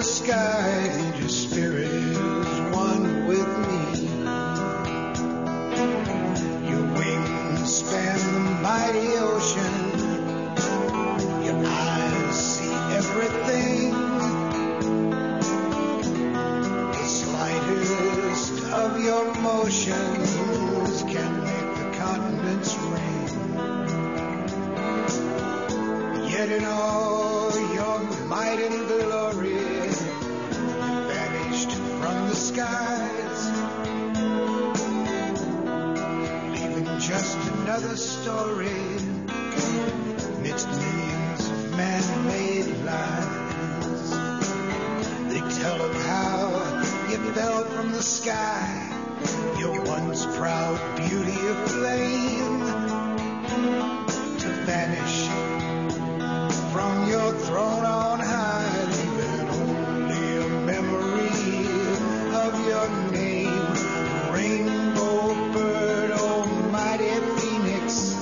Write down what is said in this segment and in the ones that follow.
sky, and your spirit is one with me. Your wings span the mighty ocean. Your eyes see everything. The slightest of your motions can make the continents ring. Yet in all your might and glory, you vanished from the skies, leaving just another story amidst millions of man-made lies. They tell of how you fell from the sky, your once proud beauty aflame, to vanish from your throne on high, leaving only a memory of your name. Rainbow bird, almighty phoenix,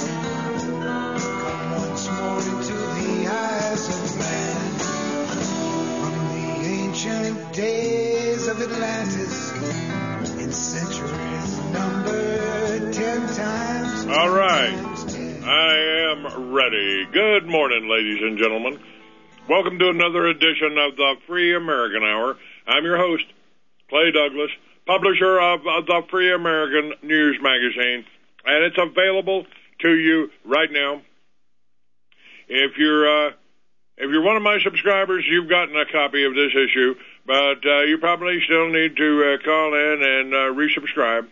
come once more into the eyes of man. From the ancient days of Atlantis, in centuries numbered 10 times. All right. I am ready. Good morning, ladies and gentlemen. Welcome to another edition of the Free American Hour. I'm your host, Clay Douglas, publisher of the Free American News Magazine, and it's available to you right now. If you're one of my subscribers, you've gotten a copy of this issue, but you probably still need to call in and resubscribe.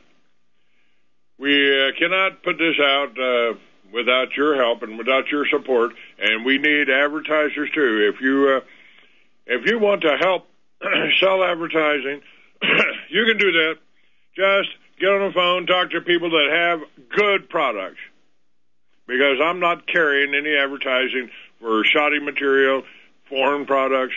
We cannot put this out without your help and without your support, and we need advertisers too. If you want to help sell advertising, you can do that. Just get on the phone, talk to people that have good products, because I'm not carrying any advertising for shoddy material, foreign products,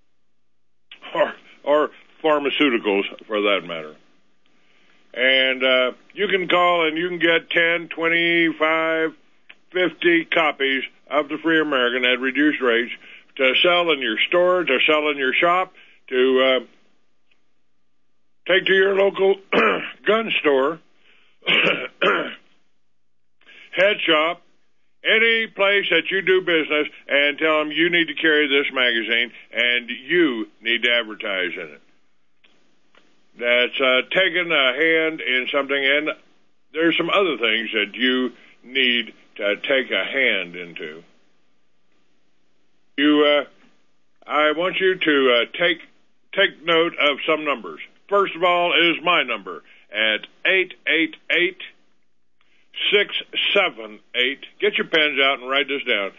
or pharmaceuticals for that matter. And you can call and you can get 10, 25, 50 copies of the Free American at reduced rates to sell in your store, to sell in your shop, to take to your local gun store, head shop, any place that you do business, and tell them you need to carry this magazine and you need to advertise in it. That's taking a hand in something, and there's some other things that you need to take a hand into. I want you to take note of some numbers. First of all is my number at 888-678. Get your pens out and write this down.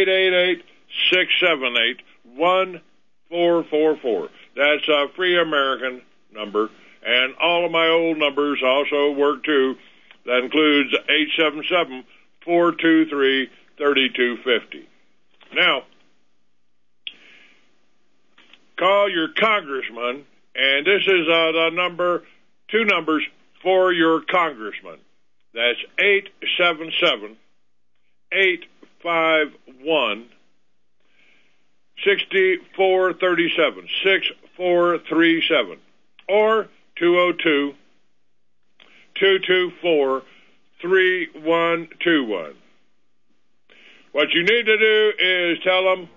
888-678-1444. That's a Free American number, and all of my old numbers also work too. That includes 877-423-3250. Now, call your congressman, and this is the number, two numbers for your congressman. That's 877-851-6437, 6437. Or 202-224-3121. What you need to do is tell them,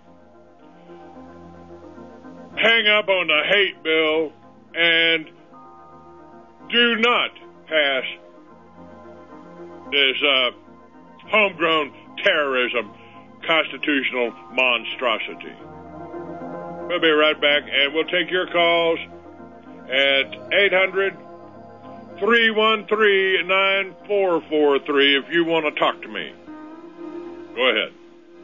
hang up on the hate bill and do not pass this homegrown terrorism constitutional monstrosity. We'll be right back, and we'll take your calls at 800-313-9443 if you want to talk to me. Go ahead.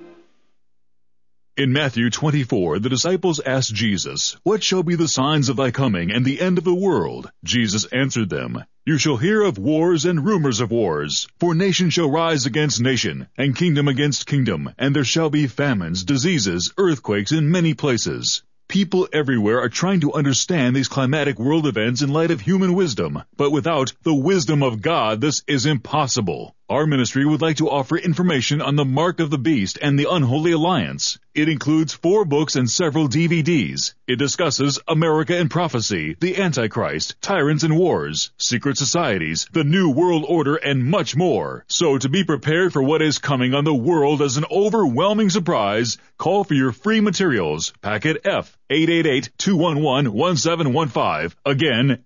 In Matthew 24, the disciples asked Jesus, "What shall be the signs of thy coming and the end of the world?" Jesus answered them, "You shall hear of wars and rumors of wars, for nation shall rise against nation, and kingdom against kingdom, and there shall be famines, diseases, earthquakes in many places." People everywhere are trying to understand these climatic world events in light of human wisdom, but without the wisdom of God, this is impossible. Our ministry would like to offer information on the Mark of the Beast and the Unholy Alliance. It includes 4 books and several DVDs. It discusses America and Prophecy, the Antichrist, Tyrants and Wars, Secret Societies, the New World Order, and much more. So to be prepared for what is coming on the world as an overwhelming surprise, call for your free materials. Packet F, 888-211-1715. Again,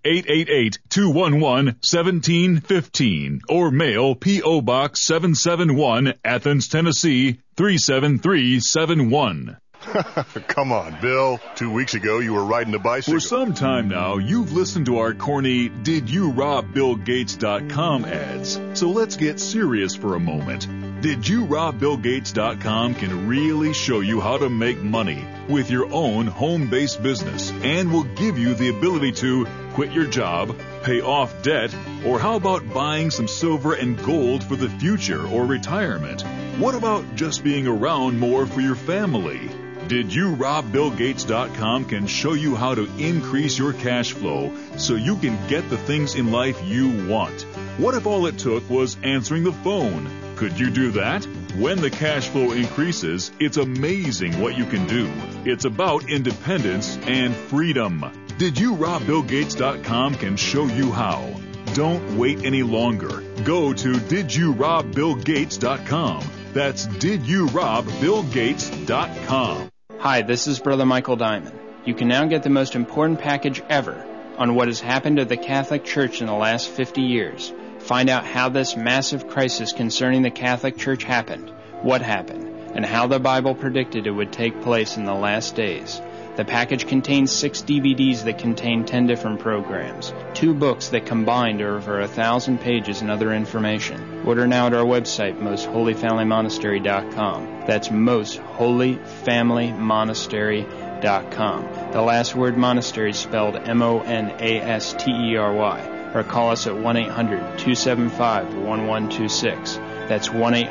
888-211-1715. Or mail P.O. Box 771, Athens, Tennessee, 37371. Come on, Bill. 2 weeks ago, you were riding a bicycle. For some time now, you've listened to our corny DidYouRobBillGates.com ads. So let's get serious for a moment. DidYouRobBillGates.com can really show you how to make money with your own home-based business and will give you the ability to quit your job, pay off debt, or how about buying some silver and gold for the future or retirement? What about just being around more for your family? DidYouRobBillGates.com can show you how to increase your cash flow so you can get the things in life you want. What if all it took was answering the phone? Could you do that? When the cash flow increases, it's amazing what you can do. It's about independence and freedom. DidYouRobBillGates.com can show you how. Don't wait any longer. Go to DidYouRobBillGates.com. That's DidYouRobBillGates.com. Hi, this is Brother Michael Diamond. You can now get the most important package ever on what has happened to the Catholic Church in the last 50 years. Find out how this massive crisis concerning the Catholic Church happened, what happened, and how the Bible predicted it would take place in the last days. The package contains 6 DVDs that contain 10 different programs, 2 books that combined are over 1,000 pages and other information. Order now at our website, mostholyfamilymonastery.com. That's mostholyfamilymonastery.com. The last word monastery is spelled M-O-N-A-S-T-E-R-Y. Or call us at 1-800-275-1126. That's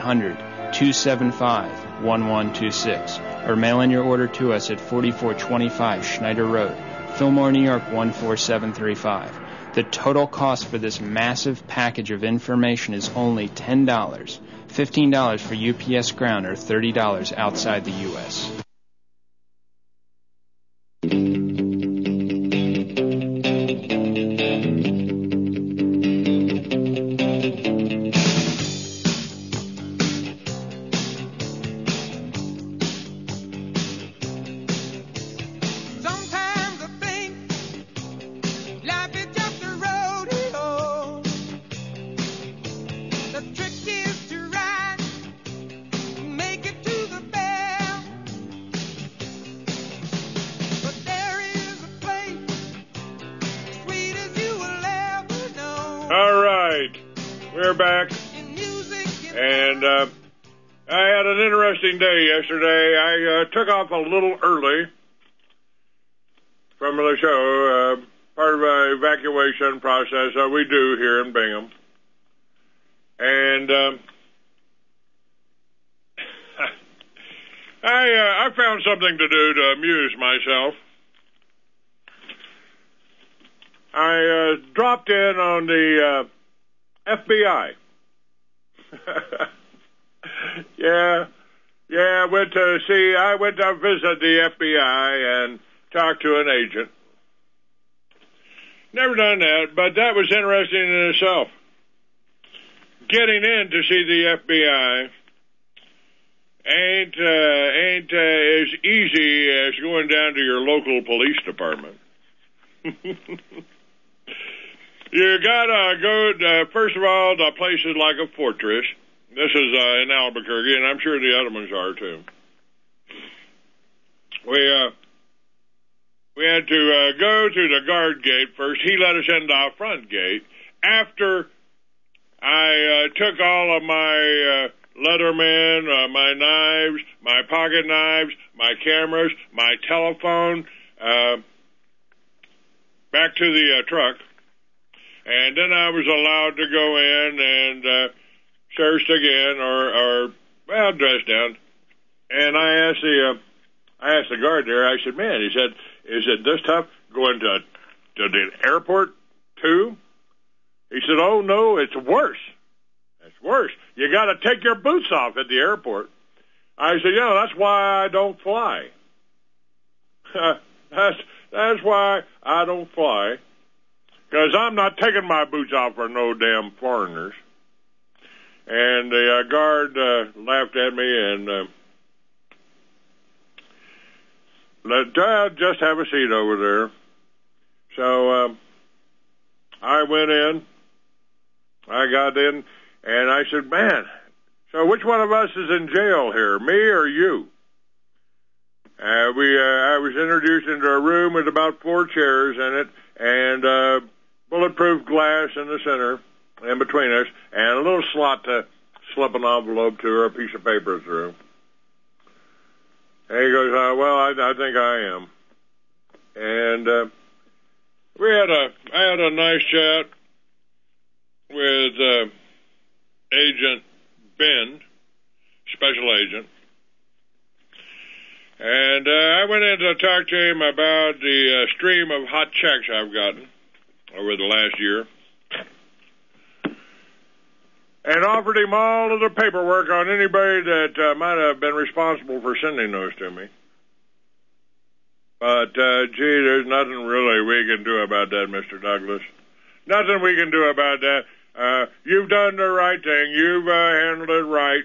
1-800-275-1126. Or mail in your order to us at 4425 Schneider Road, Fillmore, New York 14735. The total cost for this massive package of information is only $10, $15 for UPS Ground, or $30 outside the U.S. Yesterday, I took off a little early from the show, part of an evacuation process that we do here in Bingham. And I found something to do to amuse myself. I dropped in on the FBI. Yeah, I went to visit the FBI and talk to an agent. Never done that, but that was interesting in itself. Getting in to see the FBI ain't as easy as going down to your local police department. You gotta go to, first of all, the place is like a fortress. This is in Albuquerque, and I'm sure the other ones are too. We had to go to the guard gate first. He let us in the front gate. After I took all of my Leatherman, my knives, my pocket knives, my cameras, my telephone, back to the truck, and then I was allowed to go in and searched again, or dressed down. And I asked the guard there. I said, "Man," he said, "is it this tough going to the airport too?" He said, "Oh no, it's worse." That's worse. You got to take your boots off at the airport. I said, that's why I don't fly. That's why I don't fly, because I'm not taking my boots off for no damn foreigners. And the guard laughed at me and let just have a seat over there. So I went in. I got in, and I said, man, so which one of us is in jail here, me or you? I was introduced into a room with about 4 chairs in it, and bulletproof glass in the center, in between us, and a little slot to slip an envelope to or a piece of paper through. And he goes, well, I think I am. And I had a nice chat with Agent Ben, special agent. And I went in to talk to him about the stream of hot checks I've gotten over the last year, and offered him all of the paperwork on anybody that might have been responsible for sending those to me. But, there's nothing really we can do about that, Mr. Douglas. Nothing we can do about that. You've done the right thing. You've handled it right.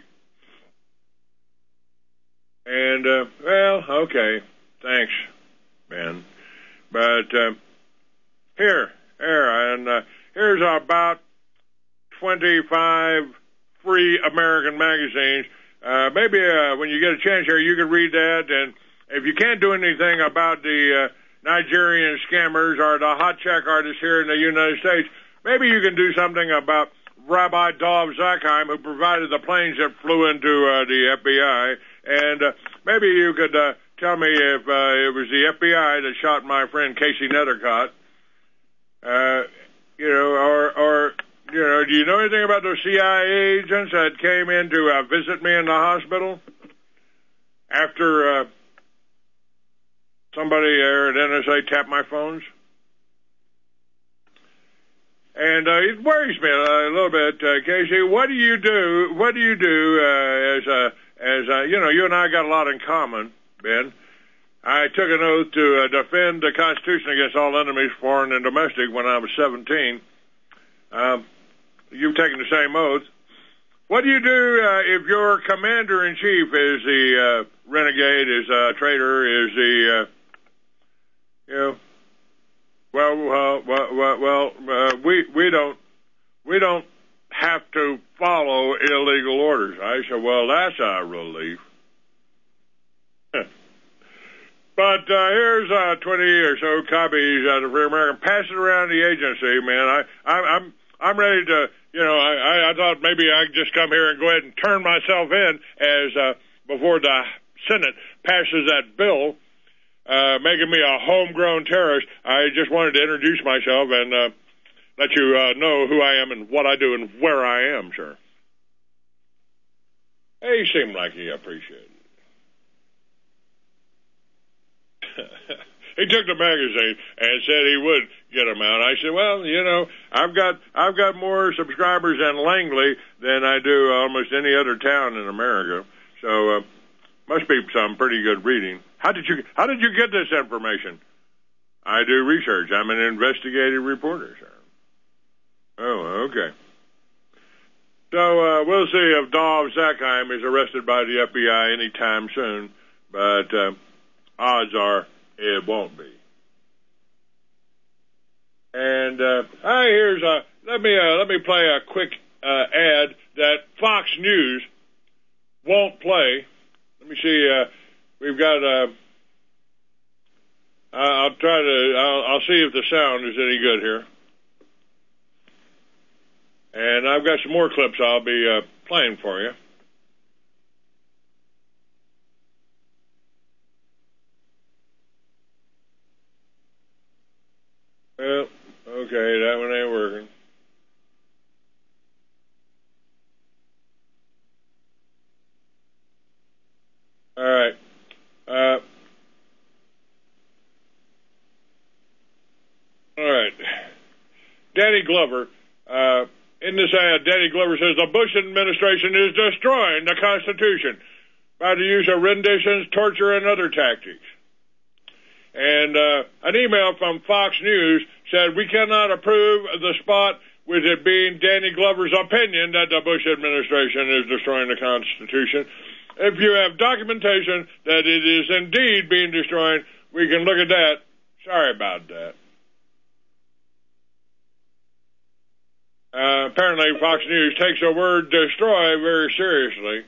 And, well, okay. Thanks, Ben. But, here, and here's about 25 free American magazines. Maybe when you get a chance here, you can read that. And if you can't do anything about the Nigerian scammers or the hot check artists here in the United States, maybe you can do something about Rabbi Dov Zakheim, who provided the planes that flew into the FBI. And maybe you could tell me if it was the FBI that shot my friend Casey Nethercott. Do you know anything about those CIA agents that came in to visit me in the hospital after somebody there at NSA tapped my phones? And it worries me a little bit, Casey. What do you do? What do you do as you and I got a lot in common, Ben? I took an oath to defend the Constitution against all enemies, foreign and domestic, when I was 17. You've taken the same oath. What do you do if your commander-in-chief is the renegade, is a traitor, is the, we don't have to follow illegal orders. I said, well, that's a relief. But here's 20 or so copies of the Free American. Pass it around the agency, man. I'm ready to, I thought maybe I'd just come here and go ahead and turn myself in as before the Senate passes that bill, making me a homegrown terrorist. I just wanted to introduce myself and let you know who I am and what I do and where I am, sir. He seemed like he appreciated it. He took the magazine and said he would get them out. I said, well, I've got more subscribers in Langley than I do almost any other town in America. So must be some pretty good reading. How did you get this information? I do research. I'm an investigative reporter, sir. Oh, okay. So we'll see if Dov Zakheim is arrested by the FBI anytime soon, but odds are it won't be. And here's let me play a quick ad that Fox News won't play. Let me see. We've got. I'll see if the sound is any good here. And I've got some more clips I'll be playing for you. Well, okay, that one ain't working. All right. All right. Danny Glover in this ad, Danny Glover says the Bush administration is destroying the Constitution by the use of renditions, torture, and other tactics. And an email from Fox News said, we cannot approve the spot with it being Danny Glover's opinion that the Bush administration is destroying the Constitution. If you have documentation that it is indeed being destroyed, we can look at that. Sorry about that. Apparently, Fox News takes the word destroy very seriously.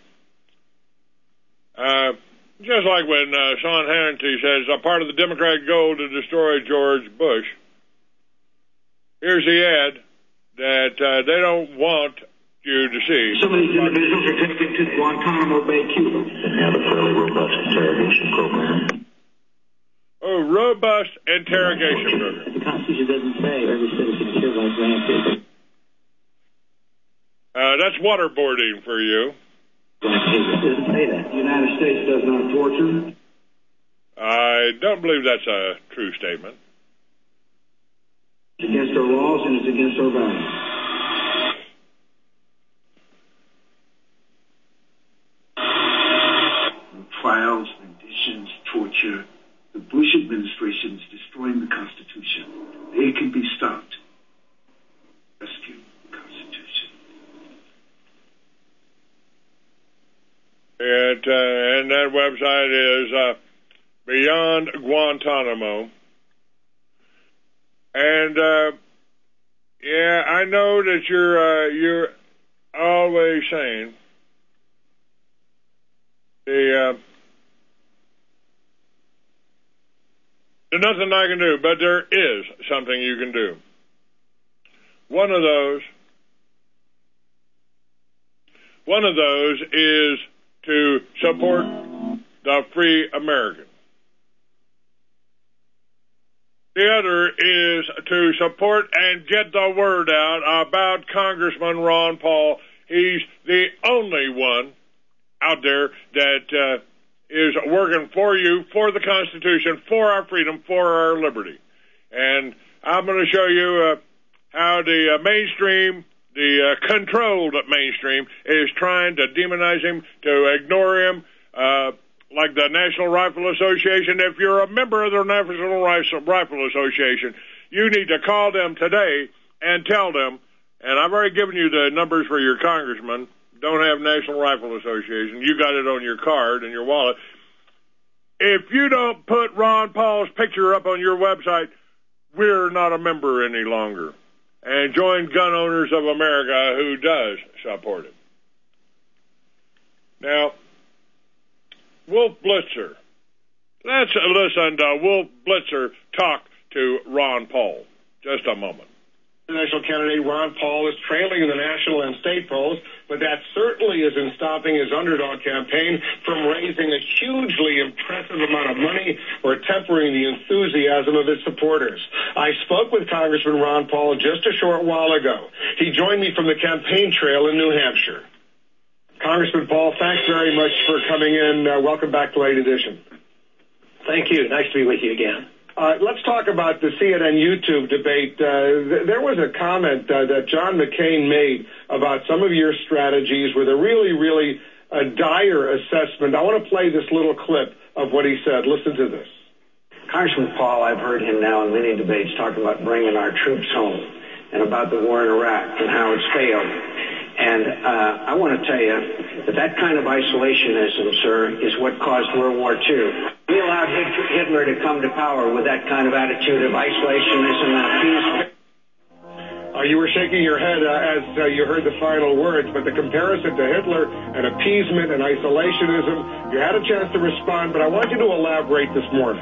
Just like when Sean Hannity says a part of the Democratic goal to destroy George Bush. Here's the ad that they don't want you to see. Some of these individuals are taken to Guantanamo Bay, Cuba. And have a fairly robust interrogation program. Oh, robust interrogation program. The Constitution doesn't say every citizen is hereby granted. That's waterboarding for you. It doesn't say that. The United States does not torture. I don't believe that's a true statement. It's against our laws and it's against our values. Trials, renditions, torture. The Bush administration is destroying the Constitution. They can be stopped. Rescue the Constitution. And that website is Beyond Guantanamo. And yeah, I know that you're always saying there's nothing I can do, but there is something you can do. One of those is to support the free American. The other is to support and get the word out about Congressman Ron Paul. He's the only one out there that is working for you, for the Constitution, for our freedom, for our liberty. And I'm going to show you how the mainstream, the controlled mainstream, is trying to demonize him, to ignore him, like the National Rifle Association. If you're a member of the National Rifle Association, you need to call them today and tell them, and I've already given you the numbers for your congressman. Don't have National Rifle Association. You got it on your card and your wallet. If you don't put Ron Paul's picture up on your website, we're not a member any longer. And join Gun Owners of America, who does support it. Now, Wolf Blitzer. Let's listen to Wolf Blitzer talk to Ron Paul. Just a moment. Presidential candidate Ron Paul is trailing in the national and state polls, but that certainly isn't stopping his underdog campaign from raising a hugely impressive amount of money or tempering the enthusiasm of his supporters. I spoke with Congressman Ron Paul just a short while ago. He joined me from the campaign trail in New Hampshire. Congressman Paul, thanks very much for coming in. Welcome back to Late Edition. Thank you. Nice to be with you again. Let's talk about the CNN YouTube debate. There was a comment that John McCain made about some of your strategies with a really, really dire assessment. I want to play this little clip of what he said. Listen to this. Congressman Paul, I've heard him now in many debates talking about bringing our troops home and about the war in Iraq and how it's failed. And I want to tell you that kind of isolationism, sir, is what caused World War II. We allowed Hitler to come to power with that kind of attitude of isolationism and appeasement. You were shaking your head as you heard the final words, but the comparison to Hitler and appeasement and isolationism, you had a chance to respond, but I want you to elaborate this morning.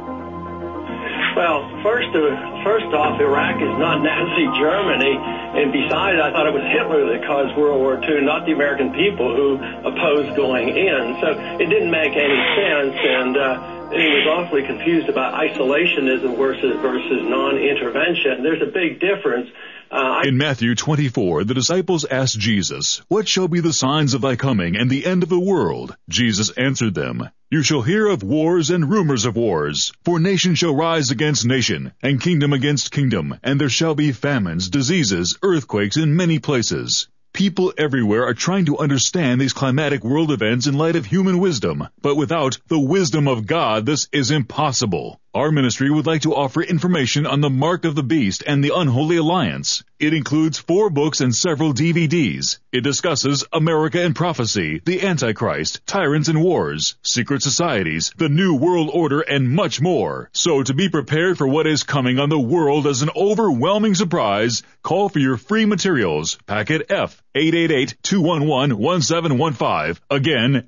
Well, first off, Iraq is not Nazi Germany, and besides, I thought it was Hitler that caused World War II, not the American people who opposed going in. So it didn't make any sense, and And he was awfully confused about isolationism versus non-intervention. There's a big difference. In Matthew 24, the disciples asked Jesus, "What shall be the signs of thy coming and the end of the world?" Jesus answered them, "You shall hear of wars and rumors of wars. For nation shall rise against nation, and kingdom against kingdom, and there shall be famines, diseases, earthquakes in many places." People everywhere are trying to understand these climatic world events in light of human wisdom, but without the wisdom of God, this is impossible. Our ministry would like to offer information on the Mark of the Beast and the Unholy Alliance. It includes 4 books and several DVDs. It discusses America and prophecy, the Antichrist, tyrants and wars, secret societies, the New World Order, and much more. So to be prepared for what is coming on the world as an overwhelming surprise, call for your free materials. Packet F, 888-211-1715. Again,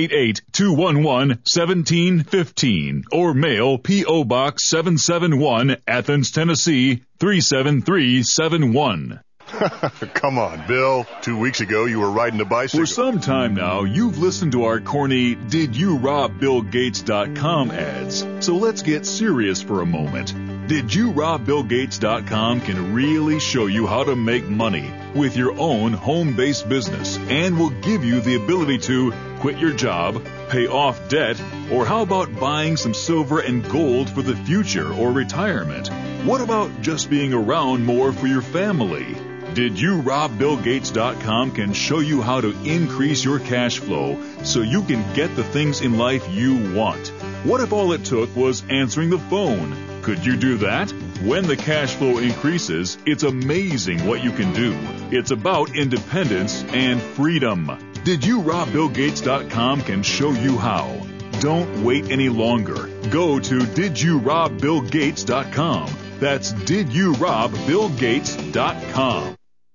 888-211-1715. Or mail P.O. Box 771, Athens, Tennessee, 37371. Come on, Bill. 2 weeks ago, you were riding a bicycle. For some time now, you've listened to our corny DidYouRobBillGates.com ads. So let's get serious for a moment. DidYouRobBillGates.com can really show you how to make money with your own home-based business and will give you the ability to quit your job, pay off debt, or how about buying some silver and gold for the future or retirement? What about just being around more for your family? DidYouRobBillGates.com can show you how to increase your cash flow so you can get the things in life you want. What if all it took was answering the phone? Could you do that? When the cash flow increases, it's amazing what you can do. It's about independence and freedom. DidYouRobBillGates.com can show you how. Don't wait any longer. Go to DidYouRobBillGates.com. That's DidYouRobBillGates.com.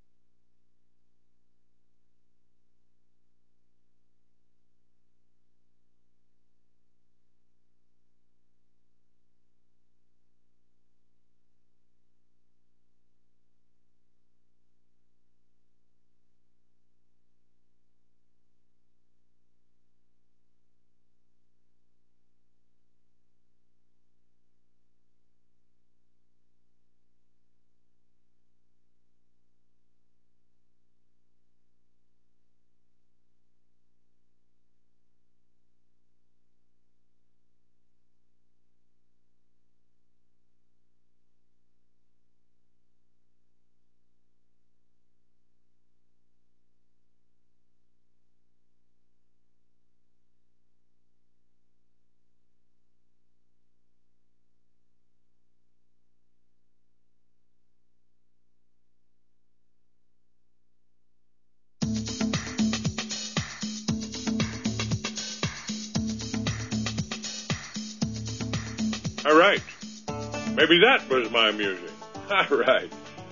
All right. Maybe that was my music. All right.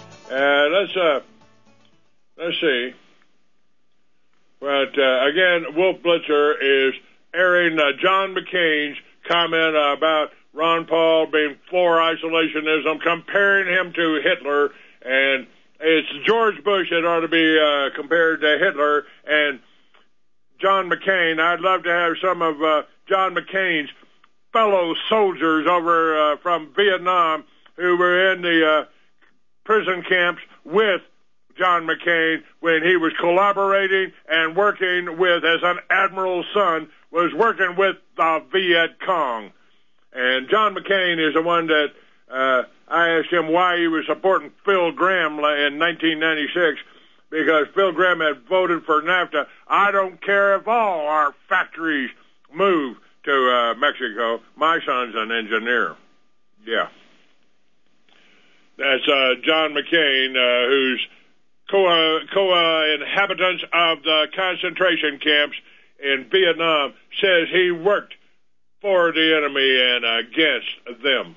Let's see. But again, Wolf Blitzer is airing John McCain's comment about Ron Paul being for isolationism, comparing him to Hitler, and it's George Bush that ought to be compared to Hitler, and John McCain. I'd love to have some of John McCain's fellow soldiers over from Vietnam who were in the prison camps with John McCain when he was collaborating and working with, as an admiral's son, was working with the Viet Cong. And John McCain is the one that I asked him why he was supporting Phil Gramm in 1996, because Phil Gramm had voted for NAFTA. I don't care if all our factories move to Mexico. My son's an engineer. Yeah. That's John McCain, who's co-inhabitants of the concentration camps in Vietnam, says he worked for the enemy and against them.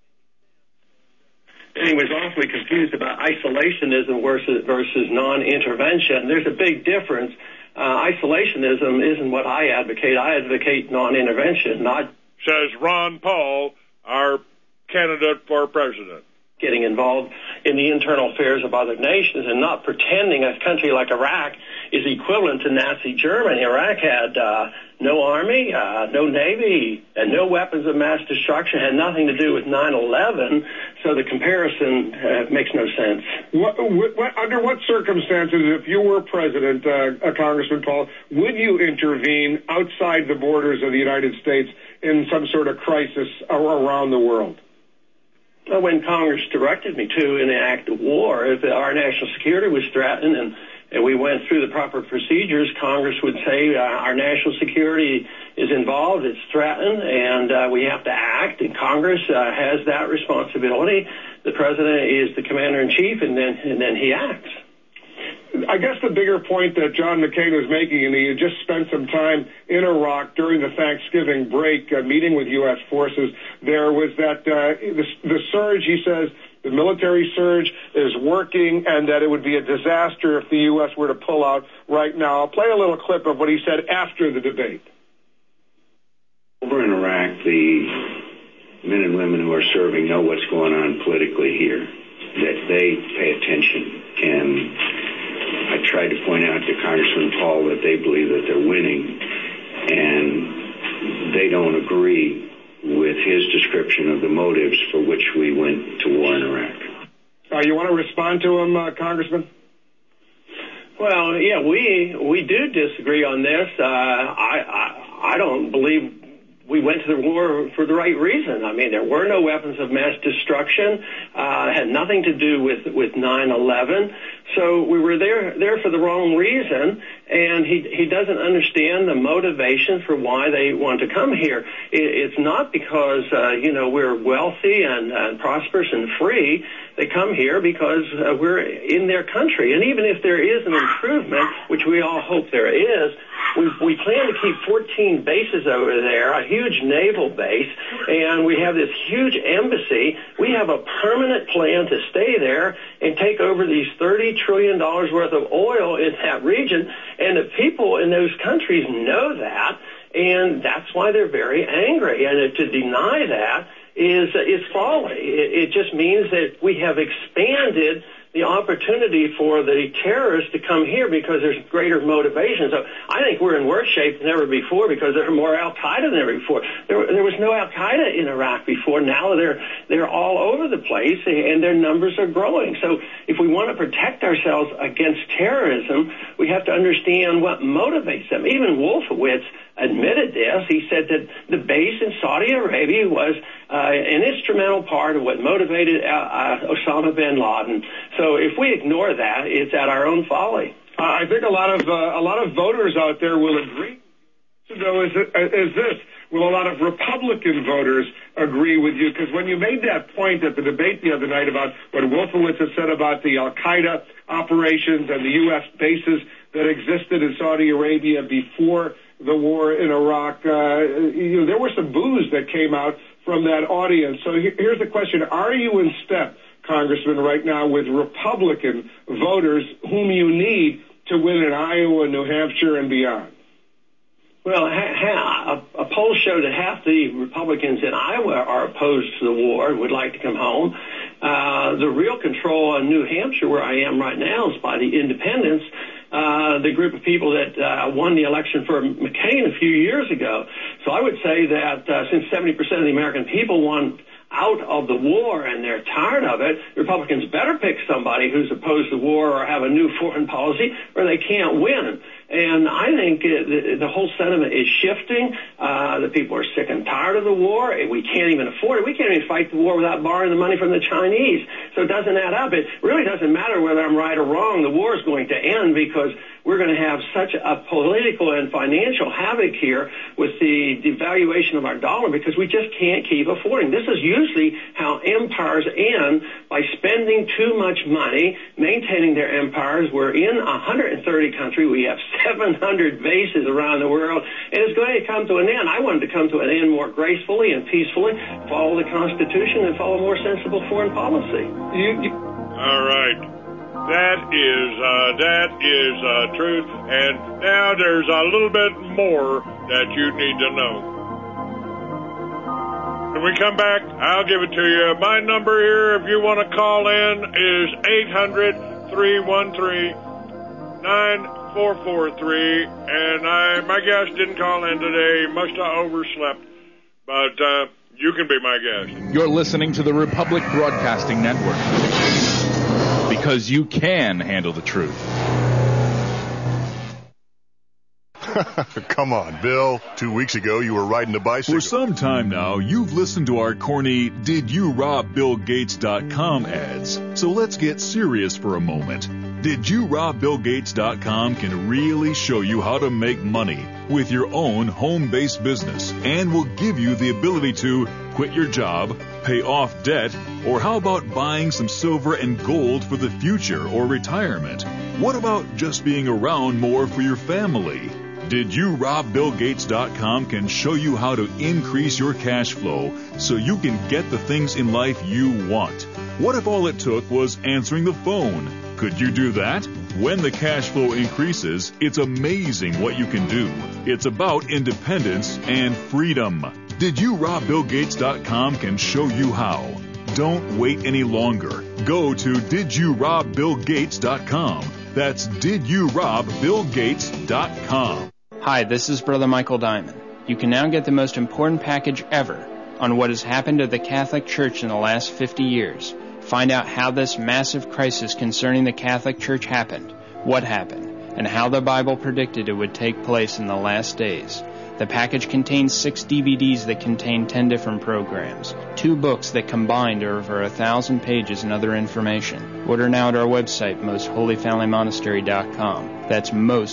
And he was awfully confused about isolationism versus non-intervention. There's a big difference. Isolationism isn't what I advocate. I advocate non-intervention, not... Says Ron Paul, our candidate for president. Getting involved in the internal affairs of other nations and not pretending a country like Iraq is equivalent to Nazi Germany. Iraq had no Army, no Navy, and no weapons of mass destruction. Had nothing to do with 9/11, so the comparison makes no sense. Under what circumstances, if you were president, Congressman Paul, would you intervene outside the borders of the United States in some sort of crisis around the world? When Congress directed me to in an act of war, if our national security was threatened and we went through the proper procedures, Congress would say our national security is involved, it's threatened, and we have to act, and Congress has that responsibility. The president is the commander-in-chief, and then he acts. I guess the bigger point that John McCain was making, and he had just spent some time in Iraq during the Thanksgiving break meeting with U.S. forces, there was that the surge, he says, the military surge is working, and that it would be a disaster if the U.S. were to pull out right now. I'll play a little clip of what he said after the debate. Over in Iraq, the men and women who are serving know what's going on politically here, that they pay attention. And I tried to point out to Congressman Paul that they believe that they're winning, and they don't agree with his description of the motives for which we went to war in Iraq. You want to respond to him, Congressman? Well, yeah, we do disagree on this. I don't believe we went to the war for the right reason. I mean, there were no weapons of mass destruction. It had nothing to do with 9/11. So we were there for the wrong reason, and he doesn't understand the motivation for why they want to come here. It's not because we're wealthy and prosperous and free. They come here because we're in their country. And even if there is an improvement, which we all hope there is, we plan to keep 14 bases over there, a huge naval base, and we have this huge embassy. We have a permanent plan to stay there and take over these $30 trillion worth of oil in that region. And the people in those countries know that, and that's why they're very angry. And to deny that is folly. It just means that we have expanded the opportunity for the terrorists to come here because there's greater motivation. So I think we're in worse shape than ever before because there are more Al-Qaeda than ever before. There was no Al-Qaeda in Iraq before. Now they're all over the place, and their numbers are growing. So if we want to protect ourselves against terrorism, we have to understand what motivates them. Even Wolfowitz admitted this. He said that the base in Saudi Arabia was an instrumental part of what motivated Osama bin Laden. So if we ignore that, it's at our own folly. I think a lot of voters out there will agree. So is this? Will a lot of Republican voters agree with you? Because when you made that point at the debate the other night about what Wolfowitz had said about the Al-Qaeda operations and the U.S. bases that existed in Saudi Arabia before the war in Iraq, there were some boos that came out from that audience. So here's the question. Are you in step, Congressman, right now with Republican voters whom you need to win in Iowa, New Hampshire, and beyond? Well, a poll showed that half the Republicans in Iowa are opposed to the war and would like to come home. The real control in New Hampshire, where I am right now, is by the independents, the group of people that won the election for McCain a few years ago. So I would say that since 70% of the American people want out of the war and they're tired of it, Republicans better pick somebody who's opposed to war or have a new foreign policy or they can't win. And I think the whole sentiment is shifting. The people are sick and tired of the war. We can't even afford it. We can't even fight the war without borrowing the money from the Chinese. So it doesn't add up. It really doesn't matter whether I'm right or wrong. The war is going to end because we're going to have such a political and financial havoc here with the devaluation of our dollar because we just can't keep affording. This is usually how empires end, by spending too much money, maintaining their empires. We're in 130 countries. We have 700 bases around the world, and it's going to come to an end. I want it to come to an end more gracefully and peacefully, follow the Constitution, and follow more sensible foreign policy. All right. That is truth. And now there's a little bit more that you need to know. When we come back, I'll give it to you. My number here, if you want to call in, is 800-313-9393. 443, and my guest didn't call in today. He must have overslept, but you can be my guest. You're listening to the Republic Broadcasting Network, because you can handle the truth. Come on, Bill. 2 weeks ago, you were riding a bicycle. For some time now, you've listened to our corny DidYouRobBillGates.com ads. So let's get serious for a moment. DidYouRobBillGates.com can really show you how to make money with your own home-based business and will give you the ability to quit your job, pay off debt, or how about buying some silver and gold for the future or retirement? What about just being around more for your family? DidYouRobBillGates.com can show you how to increase your cash flow so you can get the things in life you want. What if all it took was answering the phone? Could you do that? When the cash flow increases, it's amazing what you can do. It's about independence and freedom. DidYouRobBillGates.com can show you how. Don't wait any longer. Go to DidYouRobBillGates.com. That's DidYouRobBillGates.com. Hi, this is Brother Michael Diamond. You can now get the most important package ever on what has happened to the Catholic Church in the last 50 years. Find out how this massive crisis concerning the Catholic Church happened, what happened, and how the Bible predicted it would take place in the last days. The package contains 6 DVDs that contain 10 different programs, 2 books that combined are over 1,000 pages and other information. Order now at our website, mostholyfamilymonastery.com. That's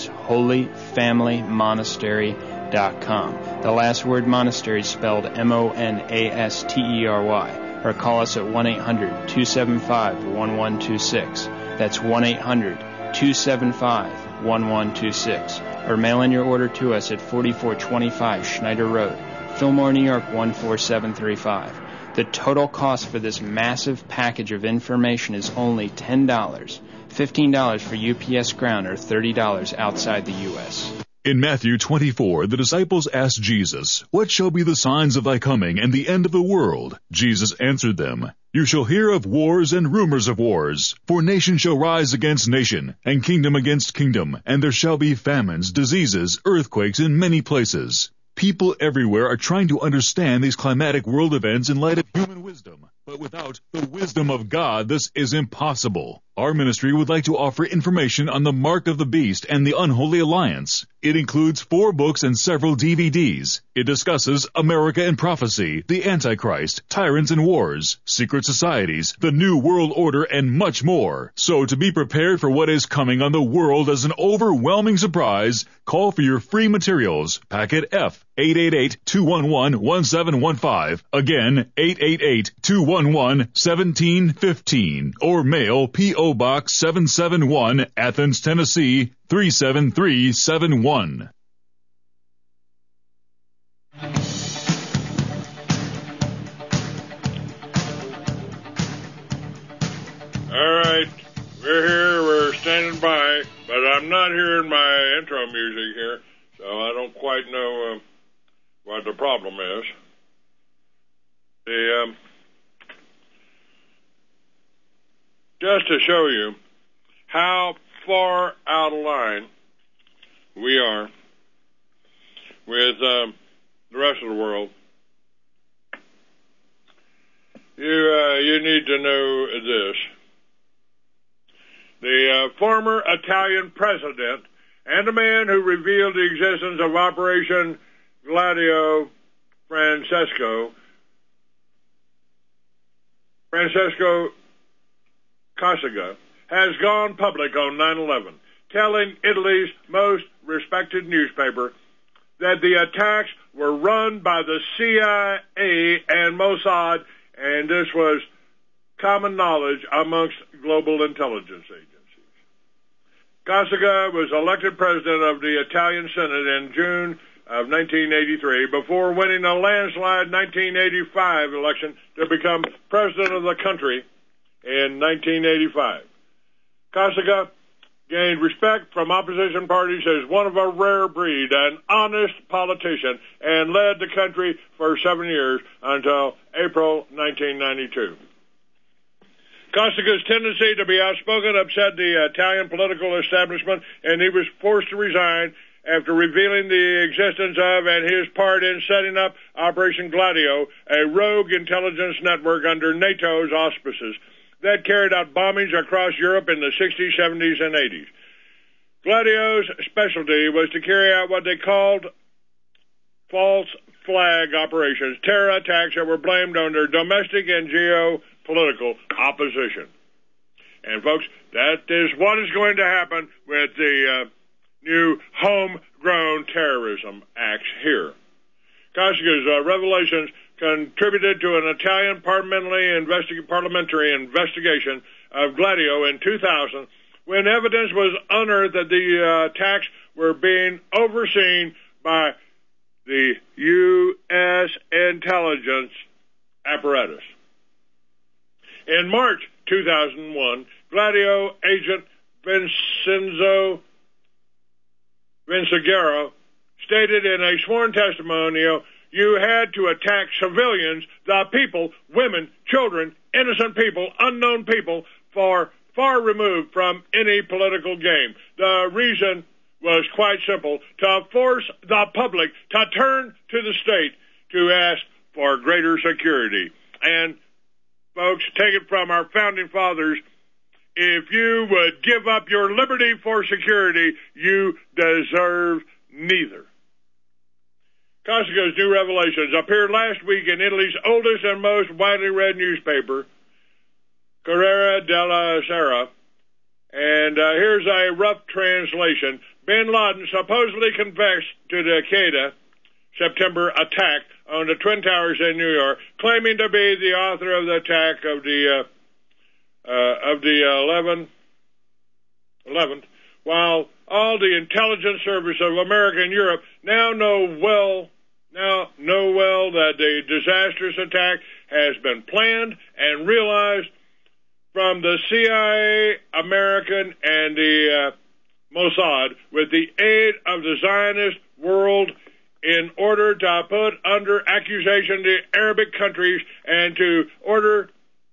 mostholyfamilymonastery.com. The last word monastery is spelled MONASTERY. Or call us at 1-800-275-1126. That's 1-800-275-1126. Or mail in your order to us at 4425 Schneider Road, Fillmore, New York 14735. The total cost for this massive package of information is only $10, $15 for UPS Ground, or $30 outside the U.S. In Matthew 24, the disciples asked Jesus, "What shall be the signs of thy coming and the end of the world?" Jesus answered them, "You shall hear of wars and rumors of wars. For nation shall rise against nation, and kingdom against kingdom, and there shall be famines, diseases, earthquakes in many places." People everywhere are trying to understand these climatic world events in light of human wisdom. But without the wisdom of God, this is impossible. Our ministry would like to offer information on the Mark of the Beast and the Unholy Alliance. It includes 4 books and several DVDs. It discusses America and prophecy, the Antichrist, tyrants and wars, secret societies, the New World Order, and much more. So to be prepared for what is coming on the world as an overwhelming surprise, call for your free materials. Packet F, 888-211-1715. Again, 888-211-1715. Or mail P.O. Box 771, Athens, Tennessee, 37371. All right, we're here, we're standing by, but I'm not hearing my intro music here, so I don't quite know what the problem is. Just to show you how far out of line we are with the rest of the world, you need to know this. The former Italian president and a man who revealed the existence of Operation Gladio, Francesco Cossiga, has gone public on 9/11, telling Italy's most respected newspaper that the attacks were run by the CIA and Mossad, and this was common knowledge amongst global intelligence agencies. Cossiga was elected president of the Italian Senate in June of 1983 before winning a landslide 1985 election to become president of the country in 1985. Cossiga gained respect from opposition parties as one of a rare breed, an honest politician, and led the country for 7 years until April 1992. Costiga's tendency to be outspoken upset the Italian political establishment, and he was forced to resign after revealing the existence of and his part in setting up Operation Gladio, a rogue intelligence network under NATO's auspices that carried out bombings across Europe in the 60s, 70s, and 80s. Gladio's specialty was to carry out what they called false flag operations, terror attacks that were blamed on their domestic and geopolitical opposition. And, folks, that is what is going to happen with the new homegrown terrorism acts here. Costiga's revelations contributed to an Italian parliamentary investigation of Gladio in 2000, when evidence was unearthed that the attacks were being overseen by the U.S. intelligence apparatus. In March 2001, Gladio agent Vincenzo Vinciguerra stated in a sworn testimonial, "You had to attack civilians, the people, women, children, innocent people, unknown people, far removed from any political game. The reason was quite simple, to force the public to turn to the state to ask for greater security." And, folks, take it from our founding fathers, if you would give up your liberty for security, you deserve neither. Costiga's new revelations appeared last week in Italy's oldest and most widely read newspaper, Corriere della Sera, and here's a rough translation. Bin Laden supposedly confessed to the Al-Qaeda September attack on the Twin Towers in New York, claiming to be the author of the attack of the 11th, while all the intelligence service of America and Europe now know well that the disastrous attack has been planned and realized from the CIA, American, and the Mossad with the aid of the Zionist world in order to put under accusation the Arabic countries and in order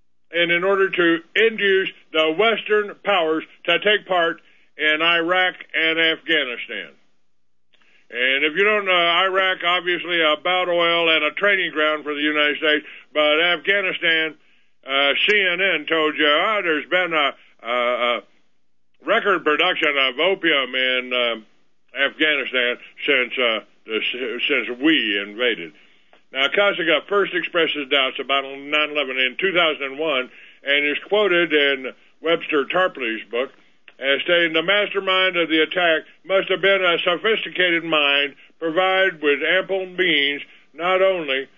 to induce the Western powers to take part in Iraq and Afghanistan. And if you don't know, Iraq, obviously a battle oil and a training ground for the United States, but Afghanistan, CNN told you, there's been a record production of opium in Afghanistan since we invaded. Now, Costiga first expressed his doubts about 9/11 in 2001 and is quoted in Webster Tarpley's book as stating the mastermind of the attack must have been a sophisticated mind provided with ample means not only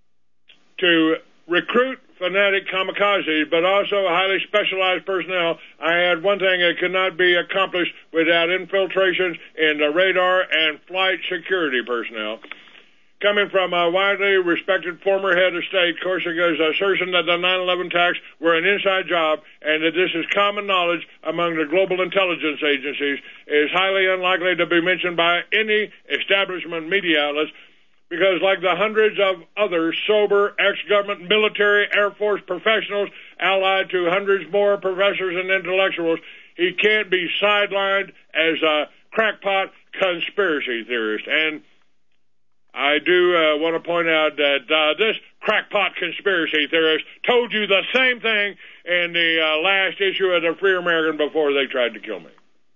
to recruit fanatic kamikazes, but also highly specialized personnel. I add one thing, it could not be accomplished without infiltrations in the radar and flight security personnel. Coming from a widely respected former head of state, Costiga's assertion that the 9/11 attacks were an inside job and that this is common knowledge among the global intelligence agencies is highly unlikely to be mentioned by any establishment media outlets, because like the hundreds of other sober ex-government military Air Force professionals allied to hundreds more professors and intellectuals, he can't be sidelined as a crackpot conspiracy theorist. And I do want to point out that this crackpot conspiracy theorist told you the same thing in the last issue of the Free American before they tried to kill me.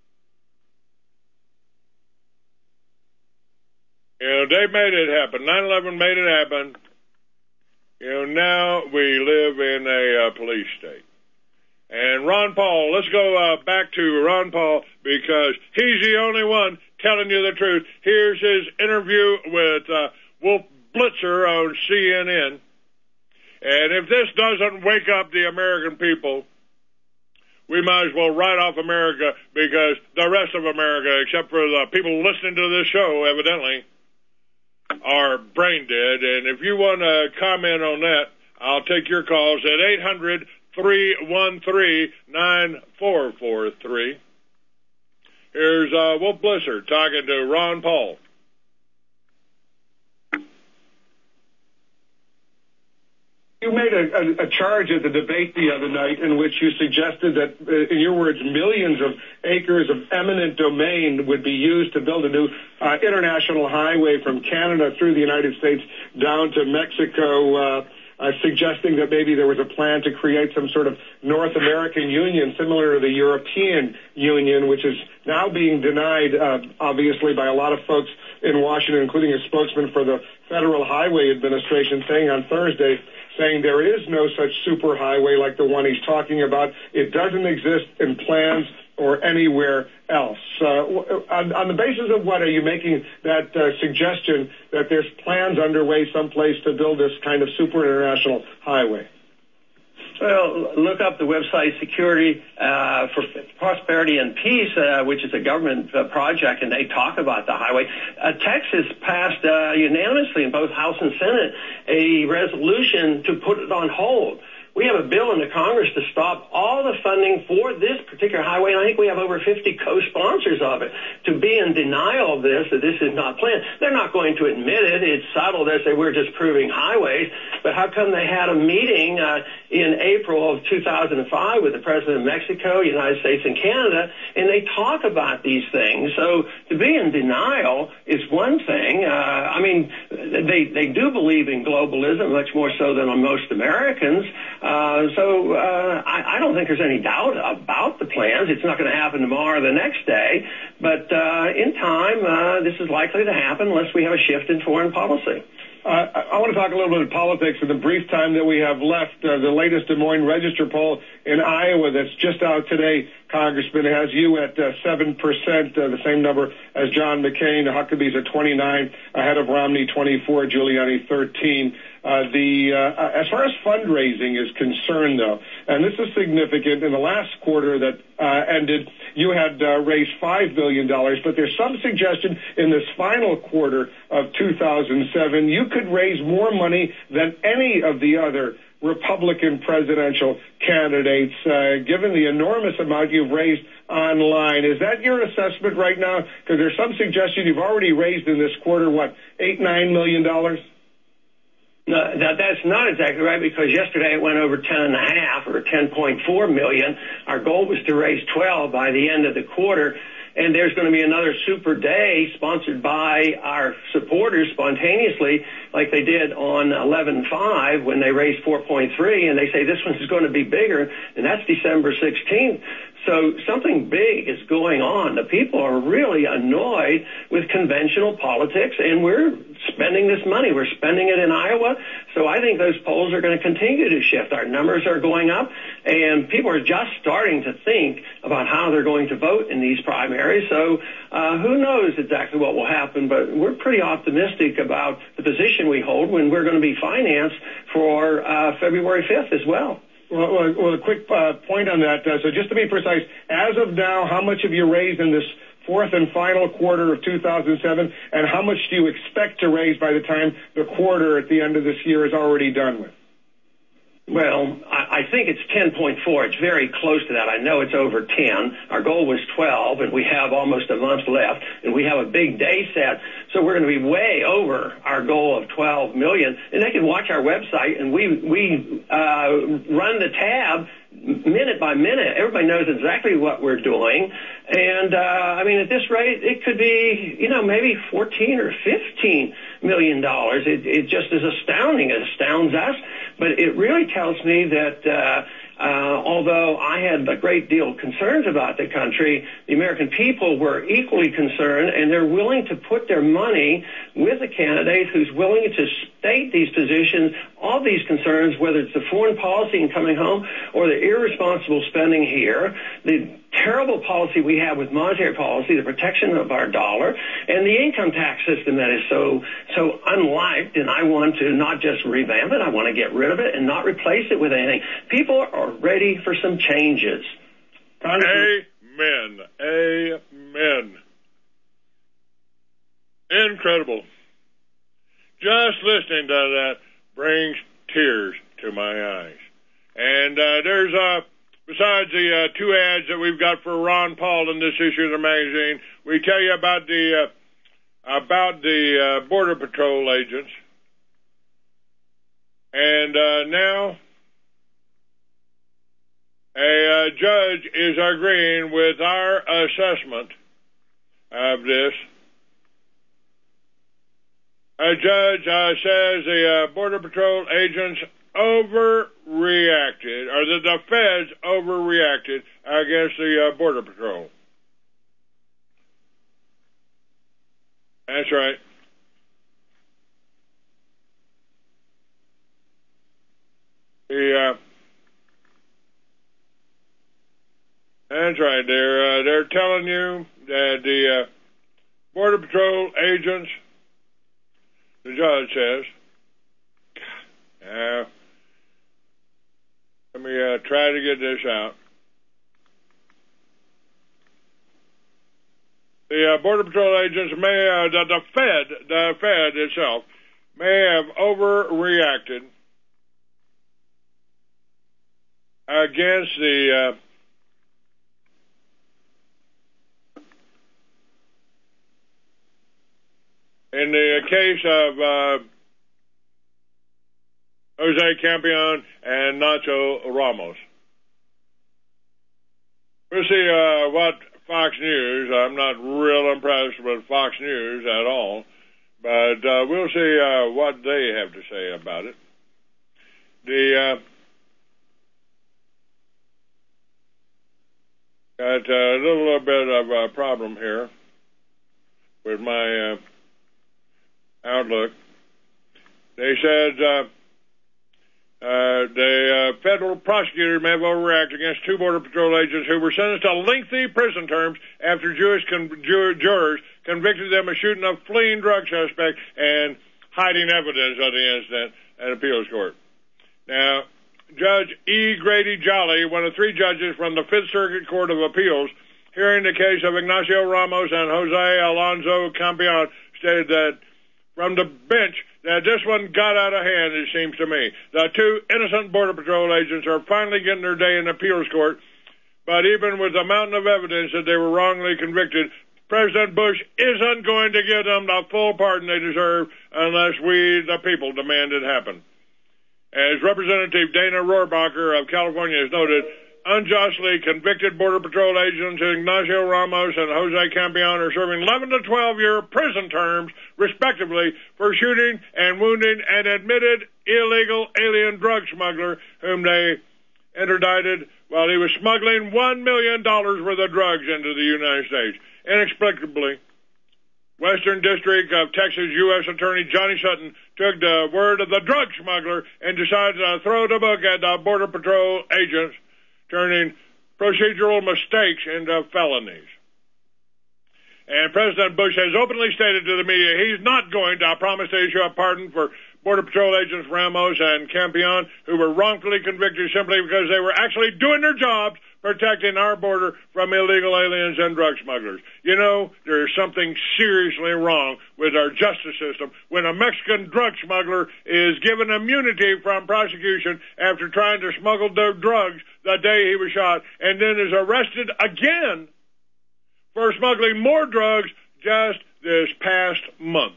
You know, they made it happen. 9/11 made it happen. You know, now we live in a police state. And Ron Paul, let's go back to Ron Paul, because he's the only one telling you the truth. Here's his interview with Wolf Blitzer on CNN. And if this doesn't wake up the American people, we might as well write off America, because the rest of America, except for the people listening to this show, evidently, are brain dead. And if you want to comment on that, I'll take your calls at 800-313-9443. Here's Wolf Blitzer talking to Ron Paul. You made a charge at the debate the other night in which you suggested that, in your words, millions of acres of eminent domain would be used to build a new international highway from Canada through the United States down to Mexico, suggesting that maybe there was a plan to create some sort of North American Union similar to the European Union, which is now being denied, obviously, by a lot of folks in Washington, including a spokesman for the Federal Highway Administration saying on Thursday, saying there is no such superhighway like the one he's talking about. It doesn't exist in plans or anywhere else. On the basis of what are you making that suggestion that there's plans underway someplace to build this kind of super international highway? Well, look up the website Security for Prosperity and Peace, which is a government project, and they talk about the highway. Texas passed unanimously in both House and Senate a resolution to put it on hold. We have a bill in the Congress to stop all the funding for this particular highway, and I think we have over 50 co-sponsors of it. To be in denial of this, that this is not planned, they're not going to admit it. It's subtle. They say we're just proving highways. But how come they had a meeting in April of 2005 with the President of Mexico, United States, and Canada, and they talk about these things? So to be in denial is one thing. I mean, they do believe in globalism much more so than on most Americans. I don't think there's any doubt about the plans. It's not going to happen tomorrow or the next day. But in time, this is likely to happen unless we have a shift in foreign policy. I want to talk a little bit of politics in the brief time that we have left. The latest Des Moines Register poll in Iowa that's just out today, Congressman, has you at 7%, the same number as John McCain. Huckabee's at 29, ahead of Romney 24, Giuliani 13. As far as fundraising is concerned, though, and this is significant, in the last quarter that ended, you had raised $5 billion, but there's some suggestion in this final quarter of 2007 you could raise more money than any of the other Republican presidential candidates, given the enormous amount you've raised online. Is that your assessment right now? Because there's some suggestion you've already raised in this quarter, $8-9 million? No, that's not exactly right, because yesterday it went over 10.5 or 10.4 million. Our goal was to raise 12 by the end of the quarter, and there's going to be another super day sponsored by our supporters spontaneously, like they did on 11/5 when they raised 4.3, and they say this one is going to be bigger, and that's December 16th. So something big is going on. The people are really annoyed with conventional politics, and we're spending this money. We're spending it in Iowa. So I think those polls are going to continue to shift. Our numbers are going up, and people are just starting to think about how they're going to vote in these primaries. So who knows exactly what will happen, but we're pretty optimistic about the position we hold when we're going to be financed for February 5th as well. Well, a quick point on that. So just to be precise, as of now, how much have you raised in this fourth and final quarter of 2007, and how much do you expect to raise by the time the quarter at the end of this year is already done with? Well, I think it's 10.4. It's very close to that. I know it's over 10. Our goal was 12, and we have almost a month left, and we have a big day set. So we're going to be way over our goal of 12 million. And they can watch our website, and we run the tab minute by minute. Everybody knows exactly what we're doing. And, I mean, at this rate, it could be, maybe 14 or 15 million dollars. It just is astounding. It astounds us. But it really tells me that although I had a great deal of concerns about the country, the American people were equally concerned, and they're willing to put their money with a candidate who's willing to state these positions, all these concerns, whether it's the foreign policy and coming home or the irresponsible spending here, the terrible policy we have with monetary policy, the protection of our dollar, and the income tax system that is so unliked, and I want to not just revamp it, I want to get rid of it and not replace it with anything. People are ready for some changes. Amen. Amen. Incredible. Just listening to that brings tears to my eyes. And there's besides the two ads that we've got for Ron Paul in this issue of the magazine, we tell you about the Border Patrol agents And now a judge is agreeing with our assessment of this. A judge says the Border Patrol agents overreacted, or that the feds overreacted against the Border Patrol. That's right. That's right. They're telling you that the Border Patrol agents, the judge says, let me try to get this out. The Border Patrol agents may, the Fed itself, may have overreacted against the in the case of Jose Campion and Nacho Ramos. We'll see what Fox News, I'm not real impressed with Fox News at all, but we'll see what they have to say about it. Got a little bit of a problem here with my Outlook. They said the federal prosecutor may have overreacted against two Border Patrol agents who were sentenced to lengthy prison terms after Jewish jurors convicted them of shooting a fleeing drug suspect and hiding evidence of the incident at appeals court. Now, Judge E. Grady Jolly, one of three judges from the Fifth Circuit Court of Appeals, hearing the case of Ignacio Ramos and Jose Alonso Campion, stated that from the bench that this one got out of hand, it seems to me. The two innocent Border Patrol agents are finally getting their day in the appeals court, but even with the mountain of evidence that they were wrongly convicted, President Bush isn't going to give them the full pardon they deserve unless we, the people, demand it happen. As Representative Dana Rohrabacher of California has noted, unjustly convicted Border Patrol agents Ignacio Ramos and Jose Campion are serving 11 to 12-year prison terms, respectively, for shooting and wounding an admitted illegal alien drug smuggler whom they interdicted while he was smuggling $1 million worth of drugs into the United States. Inexplicably, Western District of Texas U.S. Attorney Johnny Sutton took the word of the drug smuggler and decided to throw the book at the Border Patrol agents, turning procedural mistakes into felonies. And President Bush has openly stated to the media he's not going to promise to issue a pardon for Border Patrol agents Ramos and Campion, who were wrongfully convicted simply because they were actually doing their jobs protecting our border from illegal aliens and drug smugglers. You know, there's something seriously wrong with our justice system when a Mexican drug smuggler is given immunity from prosecution after trying to smuggle their drugs the day he was shot, and then is arrested again for smuggling more drugs just this past month.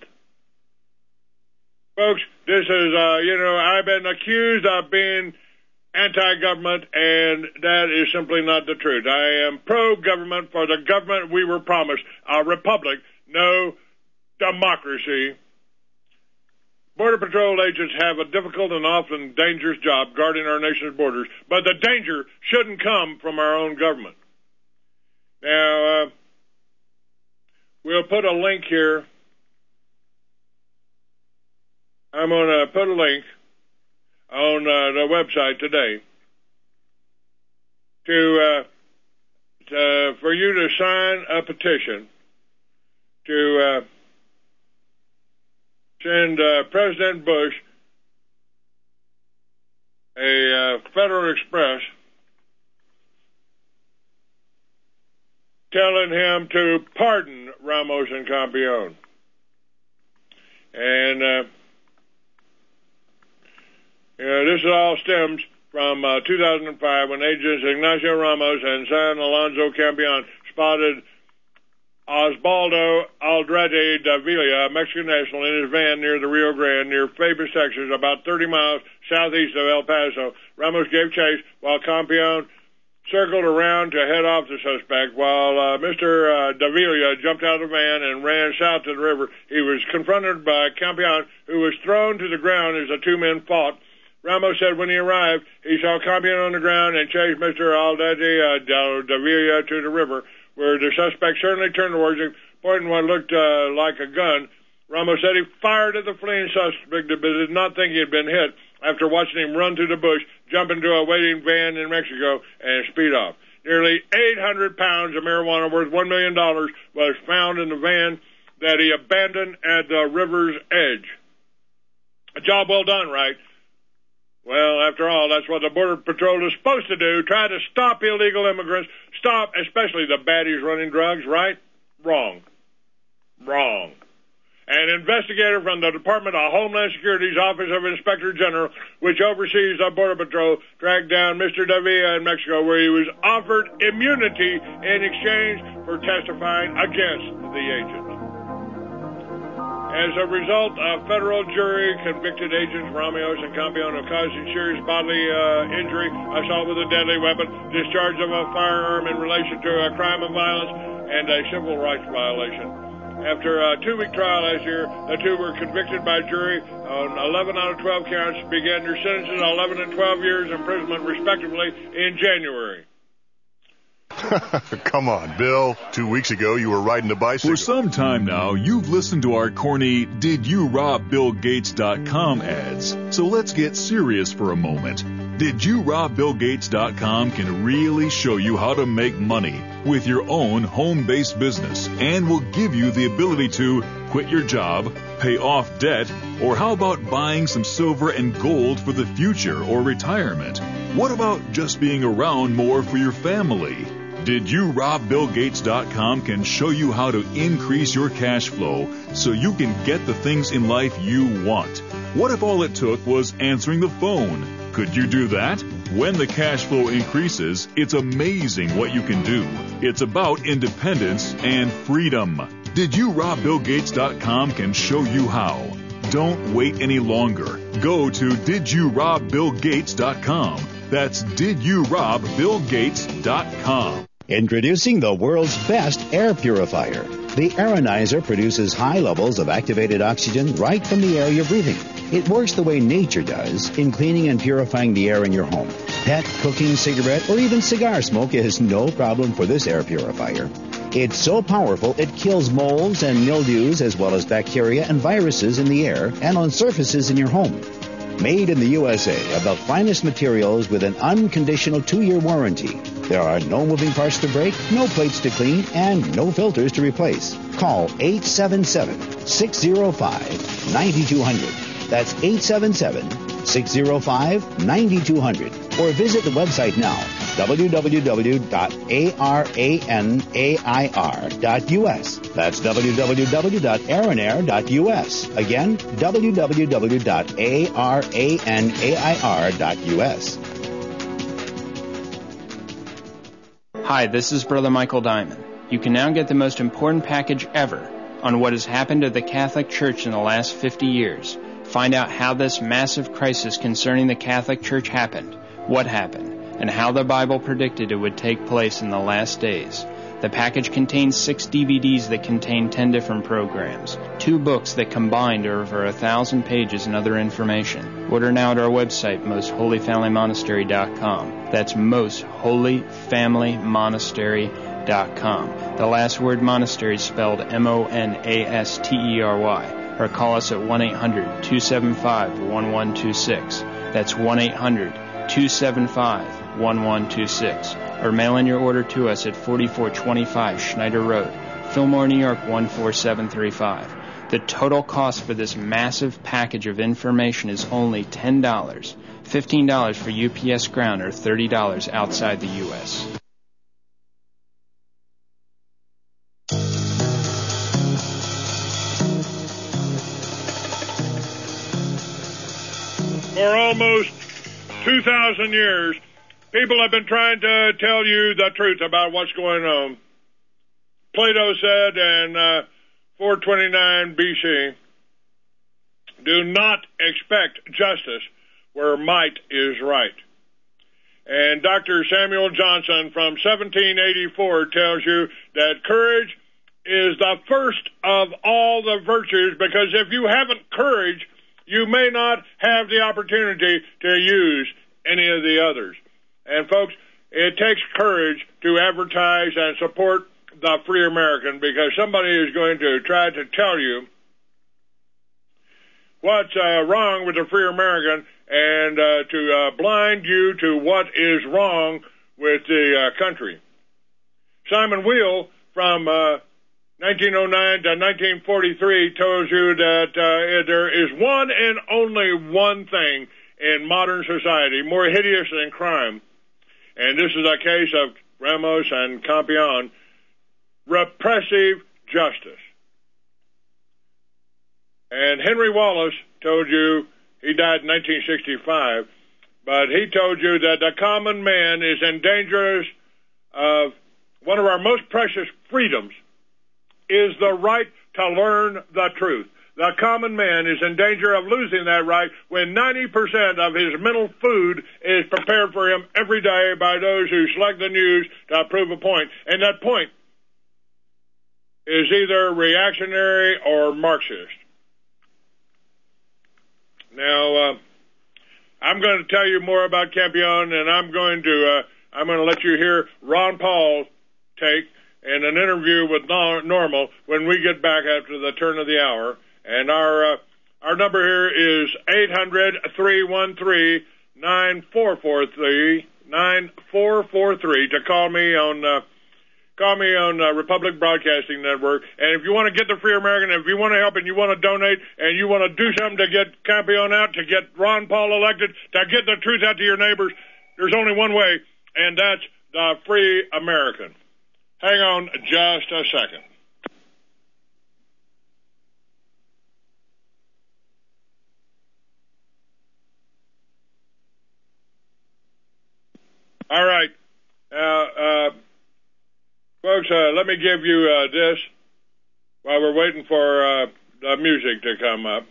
Folks, this is, I've been accused of being anti-government, and that is simply not the truth. I am pro-government for the government we were promised, a republic, no democracy. Border Patrol agents have a difficult and often dangerous job guarding our nation's borders, but the danger shouldn't come from our own government. Now, we'll put a link here. I'm going to put a link on the website today for you to sign a petition to send President Bush a Federal Express telling him to pardon Ramos and Campion. And this all stems from 2005 when agents Ignacio Ramos and San Alonso Campion spotted Osvaldo Aldrete Davila, a Mexican national, in his van near the Rio Grande, near Fabus, Texas, about 30 miles southeast of El Paso. Ramos gave chase while Campion circled around to head off the suspect. While Mr. Davila jumped out of the van and ran south to the river, he was confronted by Campion, who was thrown to the ground as the two men fought. Ramos said when he arrived, he saw Campion on the ground and chased Mr. Aldrete Davila to the river, where the suspect certainly turned towards him, pointing what looked like a gun. Ramos said he fired at the fleeing suspect, but did not think he had been hit after watching him run through the bush, jump into a waiting van in Mexico, and speed off. Nearly 800 pounds of marijuana worth $1 million was found in the van that he abandoned at the river's edge. A job well done, right? Well, after all, that's what the Border Patrol is supposed to do, try to stop illegal immigrants, stop especially the baddies running drugs, right? Wrong. An investigator from the Department of Homeland Security's Office of Inspector General, which oversees the Border Patrol, tracked down Mr. Davila in Mexico, where he was offered immunity in exchange for testifying against the agent. As a result, a federal jury convicted agents Ramos and Campion of causing serious bodily injury, assault with a deadly weapon, discharge of a firearm in relation to a crime of violence, and a civil rights violation. After a 2-week trial last year, the two were convicted by jury on 11 out of 12 counts, began their sentences 11 and 12 years imprisonment, respectively, in January. Come on, Bill. 2 weeks ago, you were riding a bicycle. For some time now, you've listened to our corny DidYouRobBillGates.com ads. So let's get serious for a moment. DidYouRobBillGates.com can really show you how to make money with your own home-based business and will give you the ability to quit your job, pay off debt, or how about buying some silver and gold for the future or retirement? What about just being around more for your family? DidYouRobBillGates.com can show you how to increase your cash flow so you can get the things in life you want. What if all it took was answering the phone? Could you do that? When the cash flow increases, it's amazing what you can do. It's about independence and freedom. DidYouRobBillGates.com can show you how. Don't wait any longer. Go to DidYouRobBillGates.com. That's DidYouRobBillGates.com. Introducing the world's best air purifier. The Aeronizer produces high levels of activated oxygen right from the air you're breathing. It works the way nature does in cleaning and purifying the air in your home. Pet, cooking, cigarette, or even cigar smoke is no problem for this air purifier. It's so powerful it kills molds and mildews as well as bacteria and viruses in the air and on surfaces in your home. Made in the USA of the finest materials with an unconditional 2-year warranty. There are no moving parts to break, no plates to clean, and no filters to replace. Call 877-605-9200. That's 877-605-9200. Or visit the website now, www.aranair.us. That's www.aranair.us. Again, www.aranair.us. Hi, this is Brother Michael Diamond. You can now get the most important package ever on what has happened to the Catholic Church in the last 50 years. Find out how this massive crisis concerning the Catholic Church happened, what happened, and how the Bible predicted it would take place in the last days. The package contains 6 DVDs that contain 10 different programs, 2 books that combined are over 1,000 pages and other information. Order now at our website, mostholyfamilymonastery.com. That's mostholyfamilymonastery.com. The last word monastery is spelled MONASTERY. Or call us at 1-800-275-1126. That's 1-800-275-1126. Or mail in your order to us at 4425 Schneider Road, Fillmore, New York 14735. The total cost for this massive package of information is only $10, $15 for UPS Ground, or $30 outside the U.S. For almost 2,000 years, people have been trying to tell you the truth about what's going on. Plato said in 429 BC, do not expect justice where might is right. And Dr. Samuel Johnson from 1784 tells you that courage is the first of all the virtues, because if you haven't courage, you may not have the opportunity to use any of the others. And folks, it takes courage to advertise and support the Free American, because somebody is going to try to tell you what's wrong with the Free American and to blind you to what is wrong with the country. Simon Weil from 1909 to 1943 tells you that there is one and only one thing in modern society more hideous than crime, and this is a case of Ramos and Campion: repressive justice. And Henry Wallace told you, he died in 1965, but he told you that the common man is in danger of one of our most precious freedoms, is the right to learn the truth. The common man is in danger of losing that right when 90% of his mental food is prepared for him every day by those who select the news to prove a point. And that point is either reactionary or Marxist. Now, I'm going to tell you more about Campion, and I'm going to let you hear Ron Paul take in an interview with Normal when we get back after the turn of the hour. And our number here is 800-313-9443 to call me on Republic Broadcasting Network. And if you want to get the Free American, if you want to help and you want to donate and you want to do something to get Campion out, to get Ron Paul elected, to get the truth out to your neighbors, there's only one way, and that's the Free American. Hang on just a second. All right. Folks, let me give you this while we're waiting for the music to come up.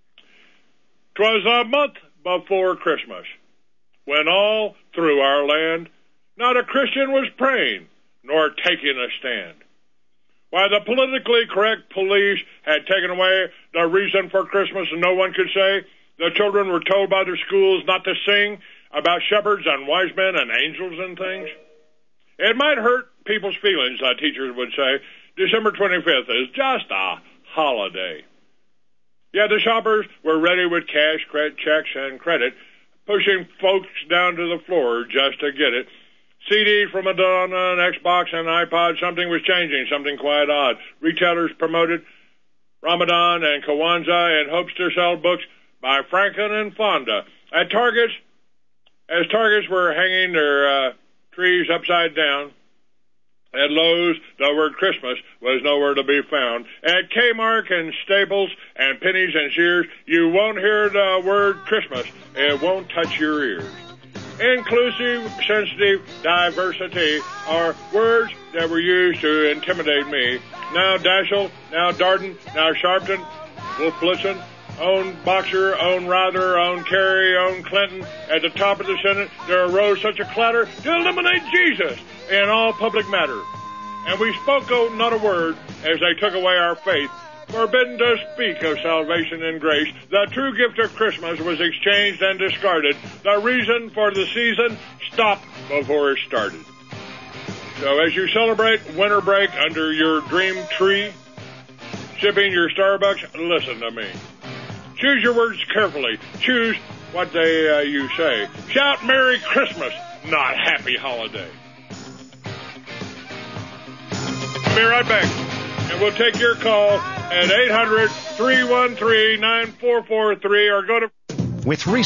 'Twas a month before Christmas, when all through our land not a Christian was praying nor taking a stand. Why, the politically correct police had taken away the reason for Christmas, and no one could say the children were told by their schools not to sing about shepherds and wise men and angels and things. It might hurt people's feelings, teachers would say. December 25th is just a holiday. Yeah, the shoppers were ready with cash, checks, and credit, pushing folks down to the floor just to get it. CDs from Madonna, an Xbox, and iPod, something was changing, something quite odd. Retailers promoted Ramadan and Kwanzaa in hopes to sell books by Franklin and Fonda. At Targets, as Targets were hanging their trees upside down, at Lowe's, the word Christmas was nowhere to be found. At Kmart and Staples and Penny's and Sears, you won't hear the word Christmas. It won't touch your ears. Inclusive, sensitive, diversity are words that were used to intimidate me. Now Daschle, now Darden, now Sharpton, Wolf Blitzer, own Boxer, own Rother, own Kerry, own Clinton. At the top of the Senate, there arose such a clatter to eliminate Jesus in all public matter. And we spoke not a word as they took away our faith, forbidden to speak of salvation and grace. The true gift of Christmas was exchanged and discarded. The reason for the season stopped before it started. So as you celebrate winter break under your dream tree, sipping your Starbucks, listen to me. Choose your words carefully. Choose what you say. Shout Merry Christmas, not Happy Holiday. Be right back, and we'll take your call at 800-313-9443 or go to... With